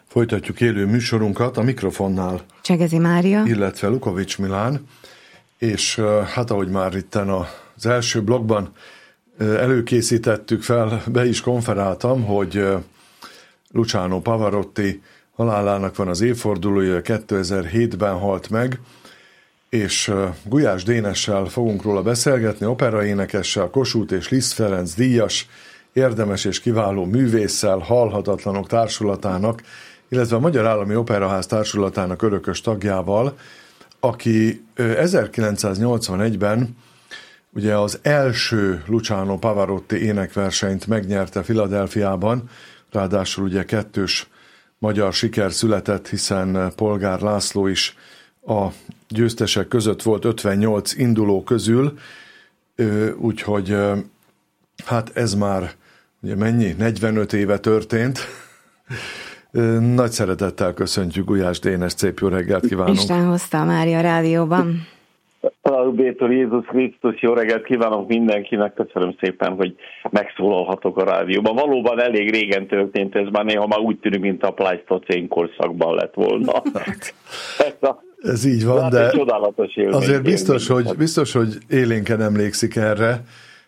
Folytatjuk élő műsorunkat a mikrofonnál. Csegezi Mária. Illetve Lukovics Milán. És hát ahogy már itten az első blogban előkészítettük fel, be is konferáltam, hogy Luciano Pavarotti halálának van az évfordulója, 2007-ben halt meg, és Gulyás Dénessel fogunk róla beszélgetni, operaénekessel, Kossuth és Liszt Ferenc díjas, érdemes és kiváló művésszel, Halhatatlanok Társulatának, illetve a Magyar Állami Operaház Társulatának örökös tagjával, aki 1981-ben ugye az első Luciano Pavarotti énekversenyt megnyerte Philadelphiában, ráadásul ugye kettős magyar siker született, hiszen Polgár László is a győztesek között volt 58 induló közül, úgyhogy hát ez már ugye mennyi? 45 éve történt. Nagy szeretettel köszöntjük Gulyás Dénes, szép jó reggelt kívánunk! Isten hozta a Mária Rádióban. Laudétur Jézus Krisztus, jó reggelt kívánok mindenkinek, köszönöm szépen, hogy megszólalhatok a rádióban. Valóban elég régen történt ez, már néha már úgy tűnik, mint a pleisztocén korszakban lett volna. Ez így van, de azért biztos, hogy élénken emlékszik erre.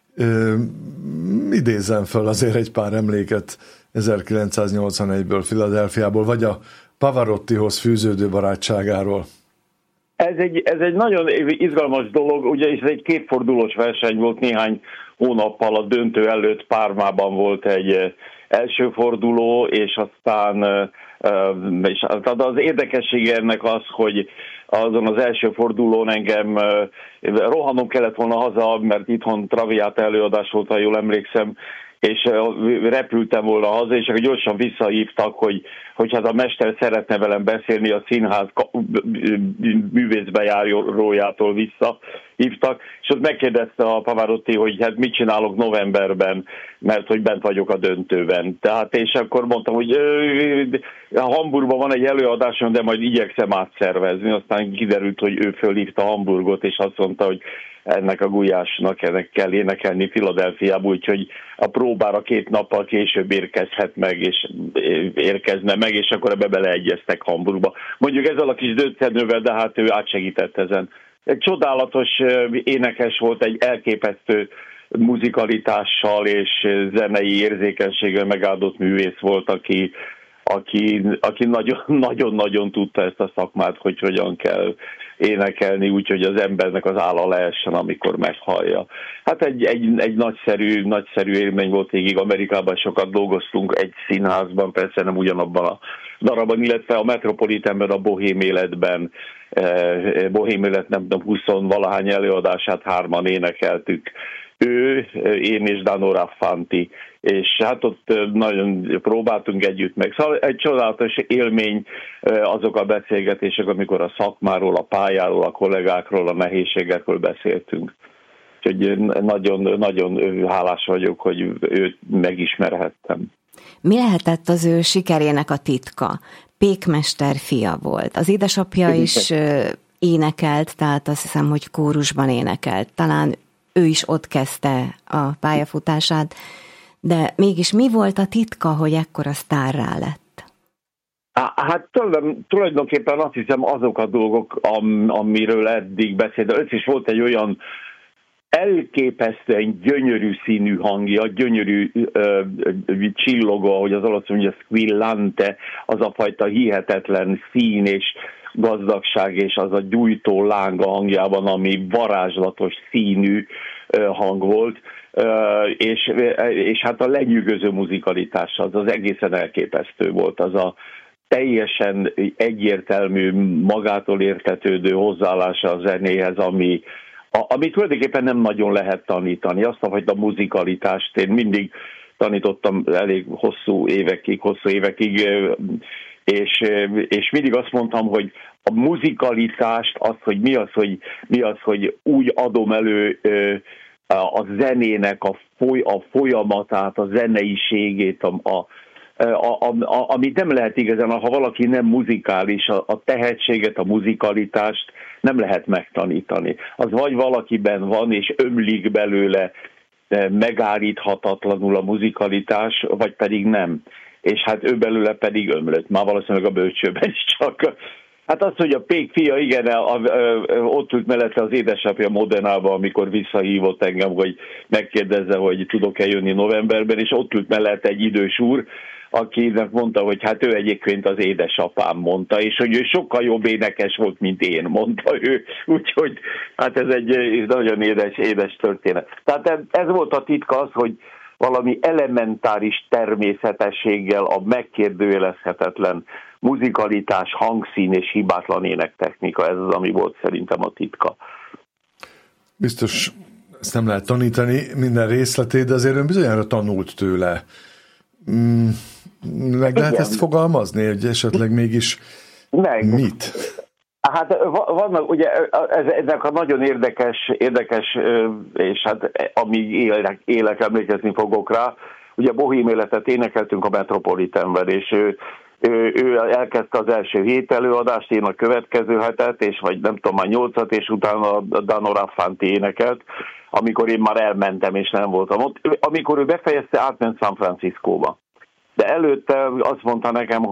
Idézzem föl azért egy pár emléket 1981-ből, Philadelphiából, vagy a Pavarottihoz fűződő barátságáról. Ez egy nagyon izgalmas dolog, ugye ez egy kétfordulós verseny volt, néhány hónappal a döntő előtt Parmában volt egy első forduló, és aztán az érdekessége ennek az, hogy azon az első fordulón engem rohannom kellett volna haza, mert itthon Traviata előadás volt, ha jól emlékszem, és repültem volna haza, és akkor gyorsan visszahívtak, hogy hát a mester szeretne velem beszélni, a színház művészbejárójától visszahívtak, és ott megkérdezte a Pavarotti, hogy hát mit csinálok novemberben, mert hogy bent vagyok a döntőben. Tehát, és akkor mondtam, hogy Hamburgban van egy előadásom, de majd igyekszem átszervezni. Aztán kiderült, hogy ő fölhívta Hamburgot, és azt mondta, hogy ennek a Gulyásnak ennek kell énekelni Philadelphiába, úgyhogy a próbára 2 nappal később érkezhet meg, és érkezne meg, és akkor ebbe beleegyeztek Hamburgba. Mondjuk ezzel a kis döntővel, de hát ő átsegített ezen. Egy csodálatos énekes volt, egy elképesztő muzikalitással és zenei érzékenységgel megáldott művész volt, aki nagyon-nagyon tudta ezt a szakmát, hogy hogyan kell énekelni, úgyhogy az embernek az álla leessen, amikor meghallja. Hát egy nagyszerű élmény volt végig. Amerikában sokat dolgoztunk egy színházban, persze nem ugyanabban a darabban, illetve a Metropolitanben, a Bohém életben, Bohém élet nem tudom, 20-valahány előadását 3-an énekeltük. Ő, én és Dano Raffanti, és hát ott nagyon próbáltunk együtt meg. Szóval egy csodálatos élmény azok a beszélgetések, amikor a szakmáról, a pályáról, a kollégákról, a nehézségekről beszéltünk. Úgyhogy nagyon hálás vagyok, hogy őt megismerhettem. Mi lehetett az ő sikerének a titka? Pékmester fia volt. Az édesapja is énekelt, tehát azt hiszem, hogy kórusban énekelt. Talán ő is ott kezdte a pályafutását, de mégis mi volt a titka, hogy ekkora sztárrá lett? Hát tulajdonképpen azt hiszem azok a dolgok, amiről eddig beszélt. Ő is volt egy olyan elképesztően gyönyörű színű hangja, gyönyörű csillogó, ahogy az olasz mondja, squillante, az a fajta hihetetlen szín és gazdagság, és az a gyújtó láng a hangjában, ami varázslatos színű hang volt, és hát a lenyűgöző muzikalitás az egészen elképesztő volt, az a teljesen egyértelmű, magától értetődő hozzáállása a zenéhez, ami tulajdonképpen nem nagyon lehet tanítani. Azt a fajta muzikalitást én mindig tanítottam elég hosszú évekig, és mindig azt mondtam, hogy a muzikalitást, hogy mi az, hogy úgy adom elő a zenének a folyamatát, a zeneiségét, amit nem lehet igazán, ha valaki nem muzikális, a tehetséget, a muzikalitást nem lehet megtanítani. Az vagy valakiben van, és ömlik belőle megállíthatatlanul a muzikalitás, vagy pedig nem. és hát ő belőle pedig ömlött, már valószínűleg a bölcsőben is csak. Hát az, hogy a Pék fia, igen, ott ült mellette az édesapja Modenában, amikor visszahívott engem, hogy megkérdezze, hogy tudok-e jönni novemberben, és ott ült mellette egy idős úr, akinek mondta, hogy hát ő egyébként az édesapám, mondta, és hogy ő sokkal jobb énekes volt, mint én, mondta ő. Úgyhogy hát ez egy nagyon édes történet. Tehát ez volt a titka, az, hogy valami elementáris természetességgel a megkérdőjelezhetetlen muzikalitás, hangszín és hibátlan énektechnika, ez az, ami volt szerintem a titka. Biztos ezt nem lehet tanítani minden részletét, de azért ön bizonyára tanult tőle. Meg lehet ezt fogalmazni, hogy esetleg mégis mit? Hát vannak, ugye ezek a nagyon érdekes, és hát amíg élek, emlékezni fogok rá, ugye bohém életet énekeltünk a Metropolitanben, és ő elkezdte az első 7 előadást, én a következő hetet, és vagy nem tudom, már 8-at, és utána a Dano Raffanti énekelt, amikor én már elmentem, és nem voltam ott. Amikor ő befejezte, átment San Franciscóba. De előtte azt mondta nekem,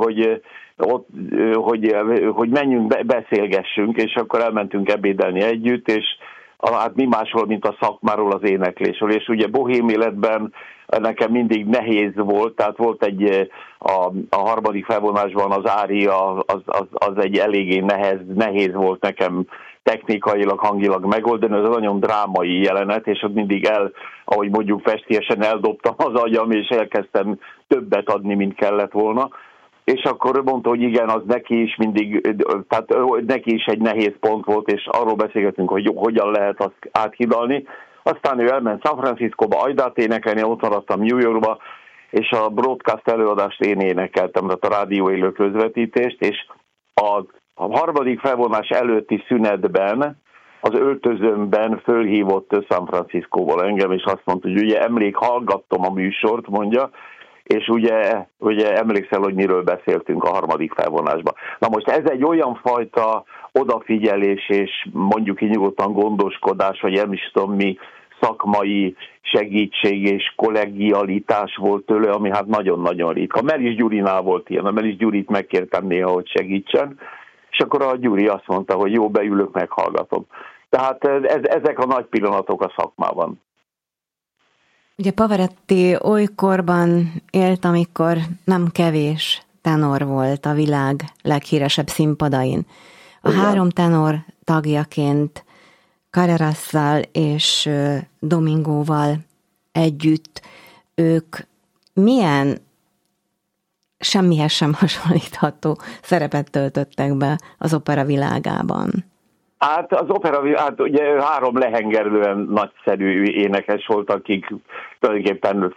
hogy menjünk, beszélgessünk, és akkor elmentünk ebédelni együtt, és hát mi másról, mint a szakmáról, az éneklésről. És ugye bohém életben nekem mindig nehéz volt, tehát volt a harmadik felvonásban az ária, az egy eléggé nehéz volt nekem technikailag, hangilag megoldani, ez nagyon drámai jelenet, és ott mindig ahogy mondjuk festélyesen eldobtam az agyam, és elkezdtem többet adni, mint kellett volna. És akkor mondta, hogy igen, az neki is mindig, tehát neki is egy nehéz pont volt, és arról beszélgetünk, hogy hogyan lehet azt áthidalni. Aztán ő elment San Franciscóba, Aidát énekelni, ott maradtam New Yorkba, és a broadcast előadást én énekeltem, tehát a rádió élő közvetítést, és a harmadik felvonás előtti szünetben az öltözőmben fölhívott San Franciscóból engem, és azt mondta, hogy ugye hallgattam a műsort, mondja, és ugye emlékszel, hogy miről beszéltünk a harmadik felvonásban. Na most ez egy olyan fajta odafigyelés, és mondjuk így nyugodtan gondoskodás, vagy nem is tudom mi, szakmai segítség és kollegialitás volt tőle, ami hát nagyon-nagyon ritka. Melis Gyurinál volt ilyen, a Melis Gyurit megkértem néha, hogy segítsen, és akkor a Gyuri azt mondta, hogy jó, beülök, meghallgatom. Tehát ezek a nagy pillanatok a szakmában. Ugye Pavarotti olykorban élt, amikor nem kevés tenor volt a világ leghíresebb színpadain. A 3 tenor tagjaként Carrerasszal és Domingóval együtt ők milyen semmihez sem hasonlítható szerepet töltöttek be az opera világában? Hát az opera, hát ugye 3 lehengerlően nagyszerű énekes volt, akik tulajdonképpen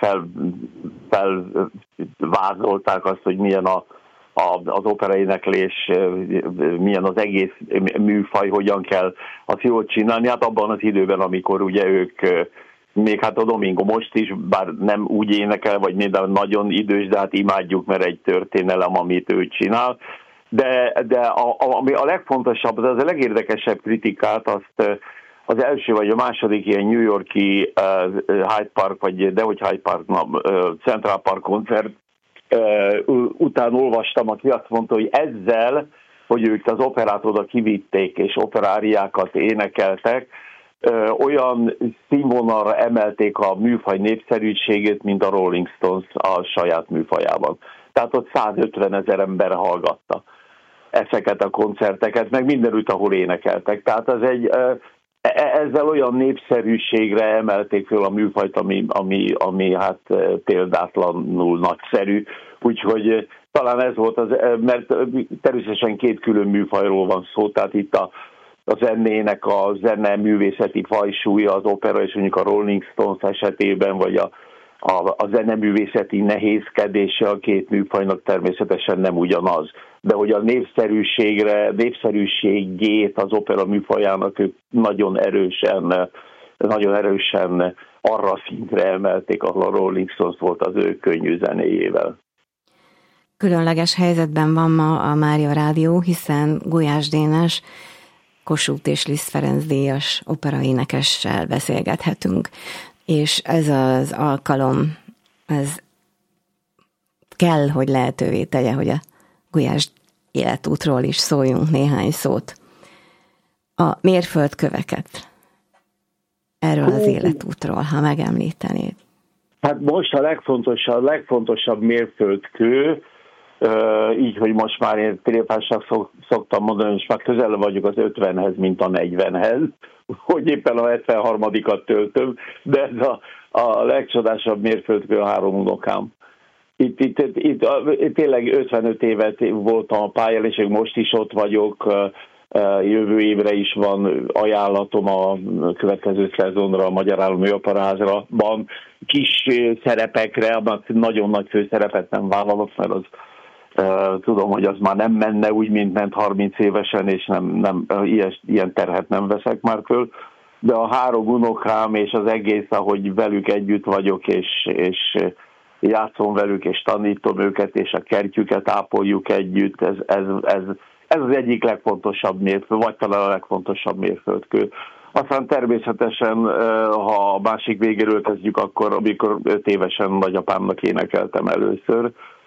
felvázolták azt, hogy milyen az operaéneklés, milyen az egész műfaj, hogyan kell azt jól csinálni. Hát abban az időben, amikor ugye ők, még hát a Domingo most is, bár nem úgy énekel, vagy minden nagyon idős, de hát imádjuk, mert egy történelem, amit ő csinál. De ami a legfontosabb, az a legérdekesebb kritikát, azt az első vagy a második ilyen New York-i Hyde Park, vagy dehogy Hyde Park, Central Park koncert után olvastam, aki azt mondta, hogy ezzel, hogy ők az operát oda kivitték, és operáriákat énekeltek, olyan színvonalra emelték a műfaj népszerűségét, mint a Rolling Stones a saját műfajában. Tehát ott 150 000 ember hallgatta ezeket a koncerteket, meg mindenütt, ahol énekeltek. Tehát ezzel olyan népszerűségre emelték föl a műfajt, ami hát példátlanul nagyszerű. Úgyhogy talán ez volt mert természetesen 2 külön műfajról van szó, tehát itt a zenének a zene művészeti fajsúlya, az opera és mondjuk a Rolling Stones esetében, vagy a zeneművészeti nehézkedése a 2 műfajnak természetesen nem ugyanaz. De hogy a népszerűségét az opera műfajának ők nagyon erősen arra szintre emelték, ahol a Rolling Stones volt az ő könnyű zenéjével. Különleges helyzetben van ma a Mária Rádió, hiszen Gulyás Dénes, Kossuth és Liszt Ferenc díjas operaénekessel beszélgethetünk. És ez az alkalom, ez kell, hogy lehetővé tegye, hogy a Gulyás életútról is szóljunk néhány szót. A mérföldköveket erről az életútról, ha megemlítenéd. Hát most a legfontosabb mérföldkő, így, hogy most már én tréfásnak szoktam mondani, és már közel vagyok az 50-hez, mint a 40-hez, hogy éppen a 73-at töltöm, de ez a legcsodásabb mérföldkő a 3 unokám. Itt tényleg 55 évet voltam a pályán, és most is ott vagyok, jövő évre is van ajánlatom a következő szezonra, a Magyar Állami Operaházban. Kis szerepekre, abban nagyon nagy főszerepet nem vállalok, mert az tudom, hogy az már nem menne úgy, mint ment 30 évesen, és nem ilyen terhet nem veszek már föl. De a 3 unokám és az egész, ahogy velük együtt vagyok, és játszom velük, és tanítom őket, és a kertjüket ápoljuk együtt, ez az egyik legfontosabb mérföld, vagy talán a legfontosabb mérföldkő. Aztán természetesen, ha a másik végéről kezdjük, akkor amikor 5 évesen nagyapámnak énekeltem először,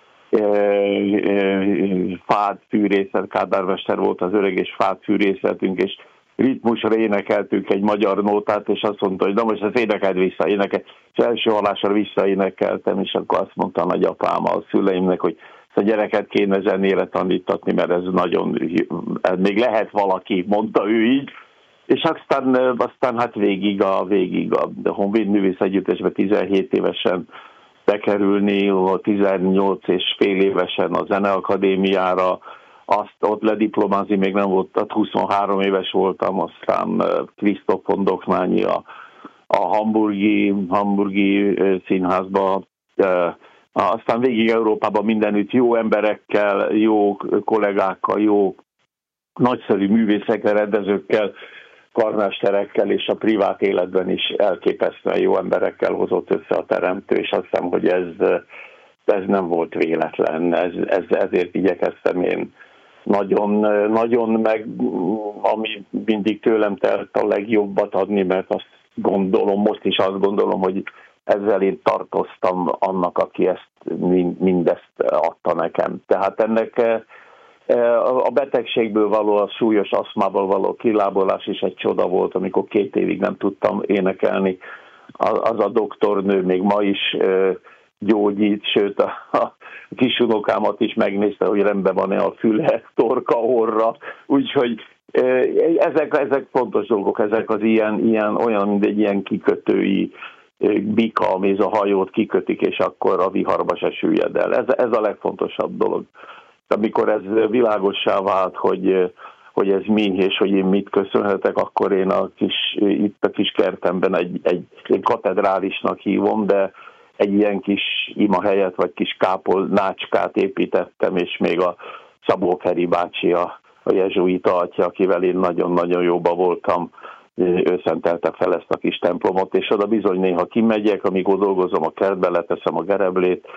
fád fűrészet, kádármester volt az öreg, és fád fűrészetünk, és ritmusra énekeltünk egy magyar nótát, és azt mondta, hogy na most ezt énekeld vissza, és első hallásra visszaénekeltem, és akkor azt mondta a nagyapám a szüleimnek, hogy a gyereket kéne zenére tanítatni, mert ez még lehet valaki, mondta ő így, és aztán hát végig a Honvéd Művész Együttesbe 17 évesen bekerülni, 18 és fél évesen a Zeneakadémiára, azt ott lediplomázni még nem volt, 23 éves voltam, aztán Krisztof von Dohnányi a hamburgi színházba, aztán végig Európában mindenütt jó emberekkel, jó kollégákkal, jó nagyszerű művészekkel, rendezőkkel, karmesterekkel, és a privát életben is elképesztően jó emberekkel hozott össze a teremtő, és azt hiszem, hogy ez nem volt véletlen, ezért igyekeztem én nagyon meg, ami mindig tőlem telt, a legjobbat adni, mert azt gondolom, most is azt gondolom, hogy ezzel én tartoztam annak, aki mindezt adta nekem. Tehát ennek a betegségből való, a súlyos aszmával való kilábolás is egy csoda volt, amikor 2 évig nem tudtam énekelni. Az a doktornő még ma is gyógyít, sőt a kisunokámat is megnézte, hogy rendben van-e a füle, torka, orra. Úgyhogy ezek fontos dolgok, ezek az olyan, mint egy ilyen kikötői bika, ami a hajót kikötik, és akkor a viharba se süllyed el. Ez a legfontosabb dolog. Amikor ez világossá vált, hogy ez mi, és hogy én mit köszönhetek, akkor én itt a kis kertemben egy katedrálisnak hívom, de egy ilyen kis imahelyet, vagy kis kápolnácskát építettem, és még a Szabó Feri bácsi, a jezsuita atya, akivel én nagyon-nagyon jóba voltam, ő szentelte fel ezt a kis templomot, és oda bizony néha kimegyek, amikor dolgozom a kertbe, leteszem a gereblét,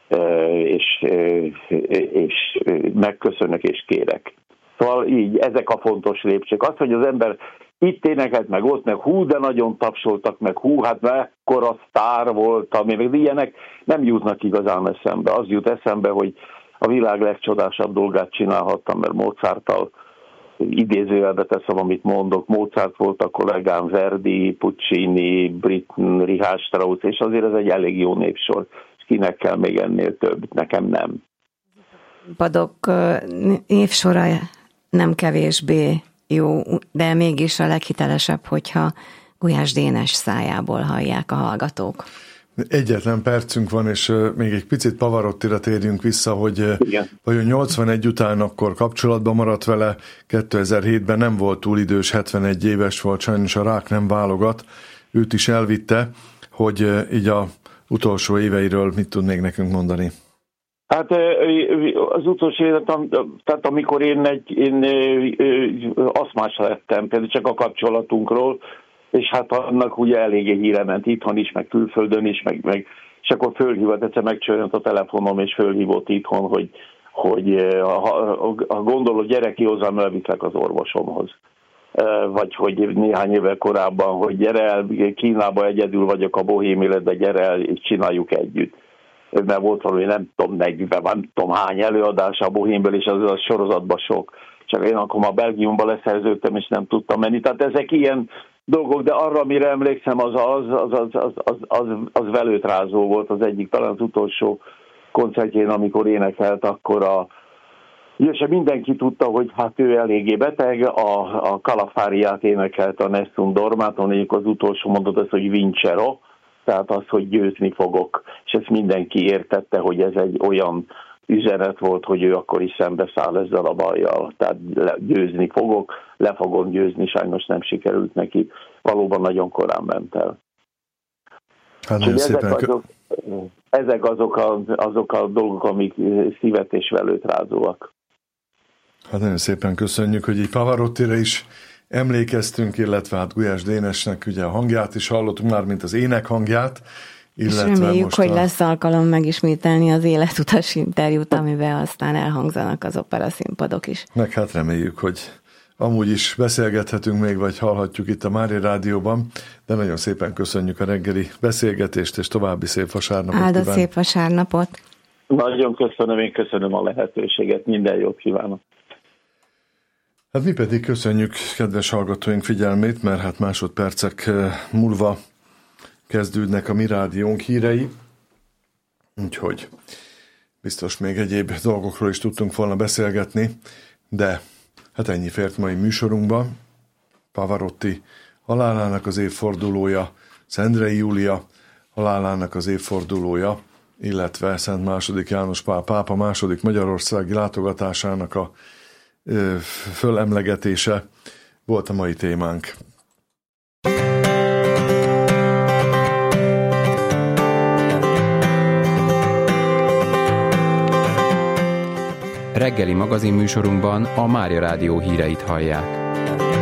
és megköszönök és kérek. Szóval így, ezek a fontos lépcsők. Az, hogy az ember itt énekelt, meg ott, meg hú, de nagyon tapsoltak, meg hú, hát mekkora sztár voltam, meg ilyenek nem jutnak igazán eszembe. Az jut eszembe, hogy a világ legcsodásabb dolgát csinálhattam, mert Mozarttal, idézőjelbe teszem, amit mondok, Mozart volt a kollégám, Verdi, Puccini, Britten, Richard Strauss, és azért ez egy elég jó népsor. Kinek kell még ennél több, nekem nem. Padok névsora nem kevésbé jó, de mégis a leghitelesebb, hogyha Gulyás Dénes szájából hallják a hallgatók. Egyetlen percünk van, és még egy picit Pavarottira térjünk vissza, hogy vajon 81 után akkor kapcsolatban maradt vele, 2007-ben nem volt túl idős, 71 éves volt, sajnos a rák nem válogat, őt is elvitte, hogy így a utolsó éveiről mit tud még nekünk mondani? Hát az utolsó életem, tehát amikor én aszmás lettem, például csak a kapcsolatunkról, és hát annak ugye eléggé híre ment itthon is, meg külföldön is, meg és akkor fölhívott, egyszer megcsörönt a telefonom, és fölhívott itthon, hogy ha gondolod, gyere ki hozzám, elviszlek az orvosomhoz. Vagy hogy néhány évvel korábban, hogy gyere el, Kínába egyedül vagyok a bohém életben, gyere el, és csináljuk együtt. mert volt valami nem tudom hány előadás a Bohémből, és az a sorozatban sok. Csak én akkor már Belgiumban leszerződtem, és nem tudtam menni. Tehát ezek ilyen dolgok, de arra, amire emlékszem, az velőtrázó volt az egyik, talán az utolsó koncertjén, amikor énekelt, akkor és mindenki tudta, hogy hát ő eléggé beteg, a Calafáriát énekelt a Nessun Dormaton, az utolsó mondat az, hogy Vincero, tehát az, hogy győzni fogok, és ezt mindenki értette, hogy ez egy olyan üzenet volt, hogy ő akkor is szembeszáll ezzel a bajjal, tehát győzni fogok, le fogom győzni, sajnos nem sikerült neki, valóban nagyon korán ment el. Hát ezek azok a dolgok, amik szívet és velőt rázóak. Hát nagyon szépen köszönjük, hogy így Pavarottira is emlékeztünk, illetve hát Gulyás Dénesnek ugye a hangját is hallottunk már, mint az ének hangját. És reméljük, hogy lesz alkalom megismételni az életutas interjút, amiben aztán elhangzanak az operaszínpadok is. Meg hát reméljük, hogy amúgy is beszélgethetünk még, vagy hallhatjuk itt a Mária Rádióban, de nagyon szépen köszönjük a reggeli beszélgetést, és további szép vasárnapot kívánok. Szép vasárnapot! Nagyon köszönöm, én köszönöm a lehetőséget, minden jót kívánok! Hát mi pedig köszönjük kedves hallgatóink figyelmét, mert hát másodpercek múlva kezdődnek a Mi Rádiónk hírei, úgyhogy biztos még egyéb dolgokról is tudtunk volna beszélgetni, de hát ennyi fért mai műsorunkba. Pavarotti halálának az évfordulója, Szendrei Júlia halálának az évfordulója, illetve Szent II. János Pál pápa második magyarországi látogatásának a fölemlegetése volt a mai témánk. Reggeli magazinműsorunkban a Mária Rádió híreit hallják.